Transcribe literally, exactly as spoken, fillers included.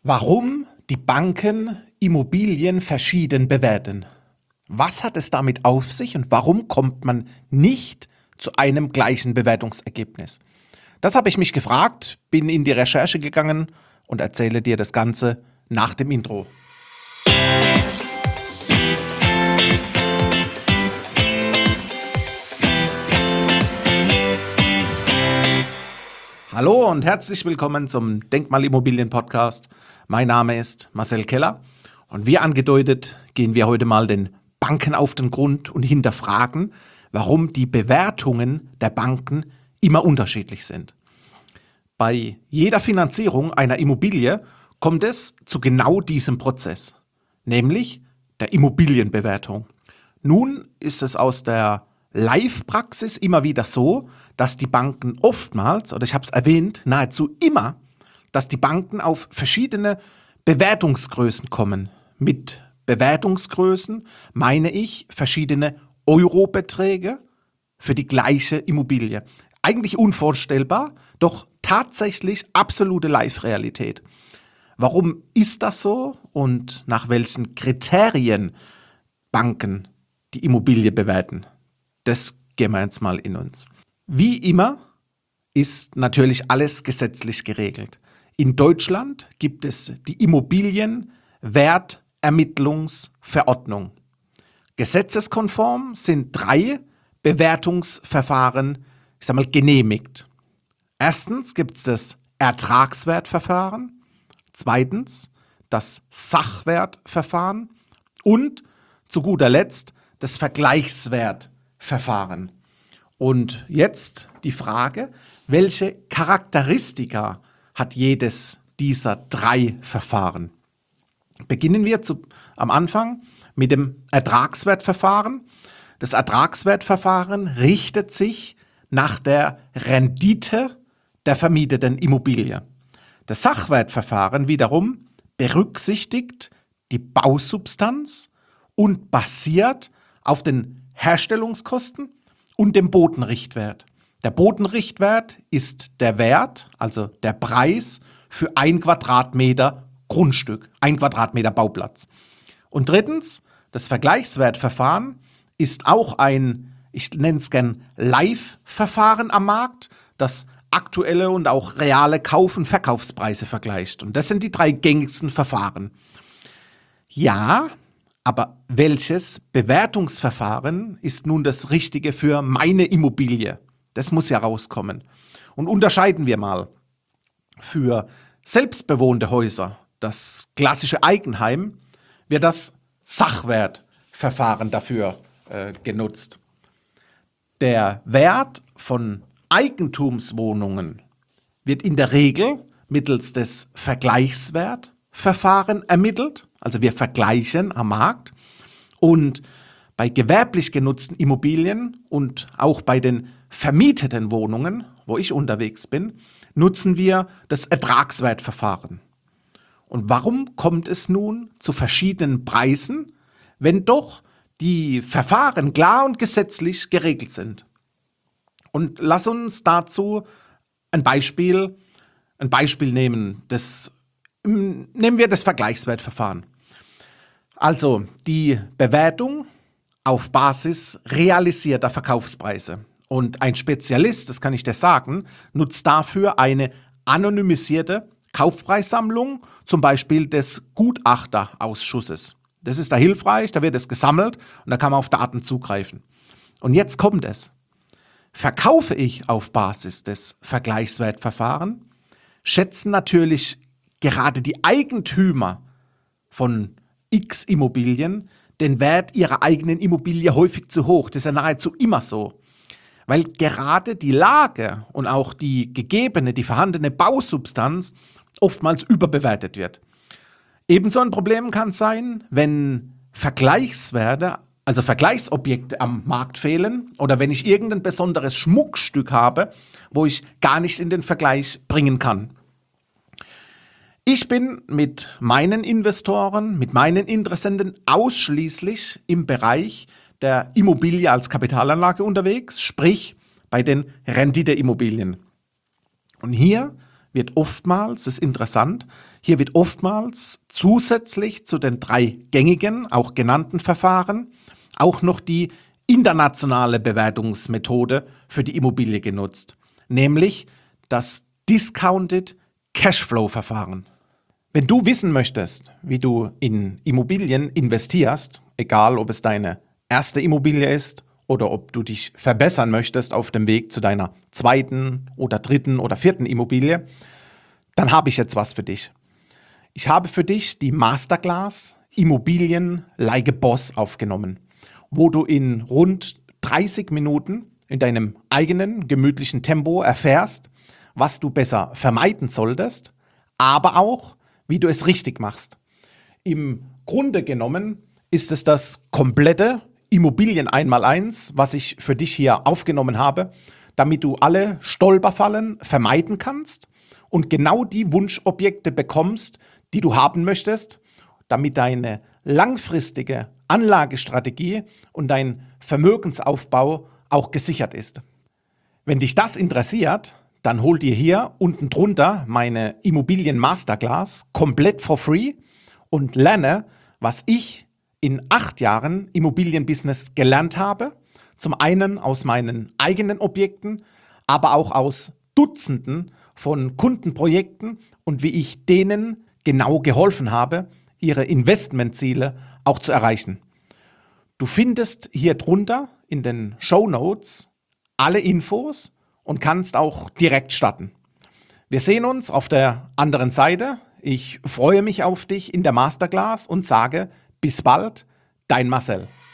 Warum die Banken Immobilien verschieden bewerten? Was hat es damit auf sich und warum kommt man nicht zu einem gleichen Bewertungsergebnis? Das habe ich mich gefragt, bin in die Recherche gegangen und erzähle dir das Ganze nach dem Intro. Hallo und herzlich willkommen zum Denkmalimmobilien-Podcast. Mein Name ist Marcel Keller und wie angedeutet gehen wir heute mal den Banken auf den Grund und hinterfragen, warum die Bewertungen der Banken immer unterschiedlich sind. Bei jeder Finanzierung einer Immobilie kommt es zu genau diesem Prozess, nämlich der Immobilienbewertung. Nun ist es aus der Live-Praxis immer wieder so, dass die Banken oftmals, oder ich habe es erwähnt, nahezu immer, dass die Banken auf verschiedene Bewertungsgrößen kommen. Mit Bewertungsgrößen meine ich verschiedene Eurobeträge für die gleiche Immobilie. Eigentlich unvorstellbar, doch tatsächlich absolute Live-Realität. Warum ist das so und nach welchen Kriterien Banken die Immobilie bewerten? Das gehen wir jetzt mal in uns. Wie immer ist natürlich alles gesetzlich geregelt. In Deutschland gibt es die Immobilienwertermittlungsverordnung. Gesetzeskonform sind drei Bewertungsverfahren, ich sag mal, genehmigt. Erstens gibt es das Ertragswertverfahren, zweitens das Sachwertverfahren und zu guter Letzt das Vergleichswertverfahren. Und jetzt die Frage, welche Charakteristika hat jedes dieser drei Verfahren? Beginnen wir zu, am Anfang mit dem Ertragswertverfahren. Das Ertragswertverfahren richtet sich nach der Rendite der vermieteten Immobilie. Das Sachwertverfahren wiederum berücksichtigt die Bausubstanz und basiert auf den Herstellungskosten und dem Bodenrichtwert. Der Bodenrichtwert ist der Wert, also der Preis für ein Quadratmeter Grundstück, ein Quadratmeter Bauplatz. Und drittens, das Vergleichswertverfahren ist auch ein, ich nenne es gern Live-Verfahren am Markt, das aktuelle und auch reale Kauf- und Verkaufspreise vergleicht. Und das sind die drei gängigsten Verfahren. Ja, aber welches Bewertungsverfahren ist nun das Richtige für meine Immobilie? Das muss ja rauskommen. Und unterscheiden wir mal. Für selbstbewohnte Häuser, das klassische Eigenheim, wird das Sachwertverfahren dafür äh, genutzt. Der Wert von Eigentumswohnungen wird in der Regel mittels des Vergleichswertverfahrens ermittelt. Also wir vergleichen am Markt. Und bei gewerblich genutzten Immobilien und auch bei den vermieteten Wohnungen, wo ich unterwegs bin, nutzen wir das Ertragswertverfahren. Und warum kommt es nun zu verschiedenen Preisen, wenn doch die Verfahren klar und gesetzlich geregelt sind? Und lass uns dazu ein Beispiel, ein Beispiel nehmen. Das, nehmen wir das Vergleichswertverfahren. Also die Bewertung auf Basis realisierter Verkaufspreise. Und ein Spezialist, das kann ich dir sagen, nutzt dafür eine anonymisierte Kaufpreissammlung, zum Beispiel des Gutachterausschusses. Das ist da hilfreich, da wird es gesammelt und da kann man auf Daten zugreifen. Und jetzt kommt es. Verkaufe ich auf Basis des Vergleichswertverfahrens, schätzen natürlich gerade die Eigentümer von X Immobilien den Wert ihrer eigenen Immobilie häufig zu hoch. Das ist ja nahezu immer so. Weil gerade die Lage und auch die gegebene, die vorhandene Bausubstanz oftmals überbewertet wird. Ebenso ein Problem kann es sein, wenn Vergleichswerte, also Vergleichsobjekte am Markt fehlen oder wenn ich irgendein besonderes Schmuckstück habe, wo ich gar nicht in den Vergleich bringen kann. Ich bin mit meinen Investoren, mit meinen Interessenten ausschließlich im Bereich der Immobilie als Kapitalanlage unterwegs, sprich bei den Renditeimmobilien. Und hier wird oftmals, das ist interessant, Hier wird oftmals zusätzlich zu den drei gängigen, auch genannten Verfahren, auch noch die internationale Bewertungsmethode für die Immobilie genutzt, nämlich das Discounted Cashflow-Verfahren. Wenn du wissen möchtest, wie du in Immobilien investierst, egal ob es deine erste Immobilie ist oder ob du dich verbessern möchtest auf dem Weg zu deiner zweiten oder dritten oder vierten Immobilie, dann habe ich jetzt was für dich. Ich habe für dich die Masterclass Immobilien like a Boss aufgenommen, wo du in rund dreißig Minuten in deinem eigenen gemütlichen Tempo erfährst, was du besser vermeiden solltest, aber auch, wie du es richtig machst. Im Grunde genommen ist es das komplette Immobilien Einmaleins, was ich für dich hier aufgenommen habe, damit du alle Stolperfallen vermeiden kannst und genau die Wunschobjekte bekommst, die du haben möchtest, damit deine langfristige Anlagestrategie und dein Vermögensaufbau auch gesichert ist. Wenn dich das interessiert, dann hol dir hier unten drunter meine Immobilien Masterclass komplett for free und lerne, was ich in acht Jahren Immobilienbusiness gelernt habe. Zum einen aus meinen eigenen Objekten, aber auch aus Dutzenden von Kundenprojekten und wie ich denen genau geholfen habe, ihre Investmentziele auch zu erreichen. Du findest hier drunter in den Shownotes alle Infos und kannst auch direkt starten. Wir sehen uns auf der anderen Seite. Ich freue mich auf dich in der Masterclass und sage bis bald, dein Marcel.